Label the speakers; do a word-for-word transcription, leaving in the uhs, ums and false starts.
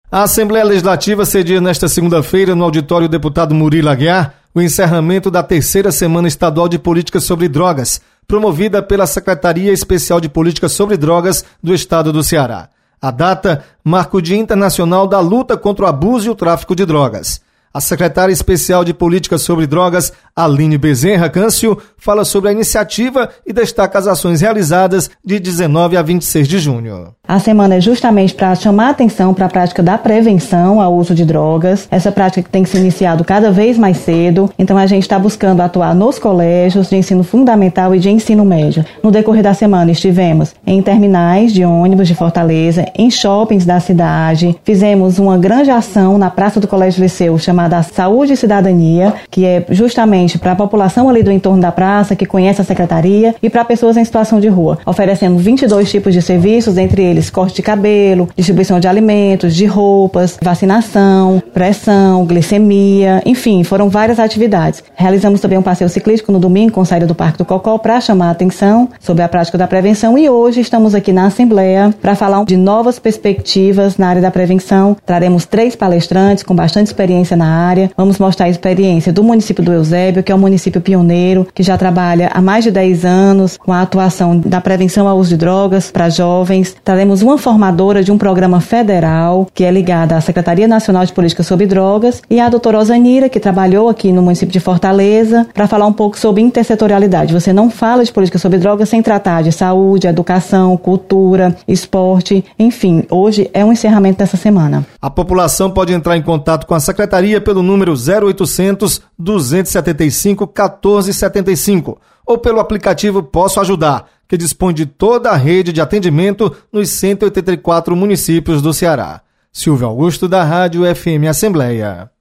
Speaker 1: A Assembleia Legislativa cedia nesta segunda-feira, no auditório deputado Murilo Aguiar, o encerramento da terceira Semana Estadual de Políticas sobre Drogas, promovida pela Secretaria Especial de Políticas sobre Drogas do Estado do Ceará. A data marca o Dia Internacional da Luta contra o Abuso e o Tráfico de Drogas. A secretária especial de Políticas sobre Drogas, Aline Bezerra Câncio, fala sobre a iniciativa e destaca as ações realizadas de dezenove a vinte e seis de junho.
Speaker 2: A semana é justamente para chamar a atenção para a prática da prevenção ao uso de drogas, essa prática que tem se iniciado cada vez mais cedo, então a gente está buscando atuar nos colégios de ensino fundamental e de ensino médio. No decorrer da semana estivemos em terminais de ônibus de Fortaleza, em shoppings da cidade, fizemos uma grande ação na Praça do Colégio Liceu chamada Saúde e Cidadania, que é justamente para a população ali do entorno da praça, que conhece a secretaria, e para pessoas em situação de rua, oferecendo vinte e dois tipos de serviços, entre eles corte de cabelo, distribuição de alimentos, de roupas, vacinação, pressão, glicemia, enfim, foram várias atividades. Realizamos também um passeio ciclístico no domingo com saída do Parque do Cocó para chamar a atenção sobre a prática da prevenção, e hoje estamos aqui na Assembleia para falar de novas perspectivas na área da prevenção. Traremos três palestrantes com bastante experiência na área. Vamos mostrar a experiência do município do Eusébio, que é um município pioneiro, que já trabalha há mais de dez anos com a atuação da prevenção ao uso de drogas para jovens. Traremos uma formadora de um programa federal, que é ligada à Secretaria Nacional de Políticas sobre Drogas, e a doutora Osanira, que trabalhou aqui no município de Fortaleza, para falar um pouco sobre intersetorialidade. Você não fala de política sobre drogas sem tratar de saúde, educação, cultura, esporte, enfim, hoje é um encerramento dessa semana.
Speaker 1: A população pode entrar em contato com a Secretaria pelo número zero oitocentos, duzentos e setenta e cinco, quatorze setenta e cinco ou pelo aplicativo Posso Ajudar, que dispõe de toda a rede de atendimento nos cento e oitenta e quatro municípios do Ceará. Silvio Augusto, da Rádio F M Assembleia.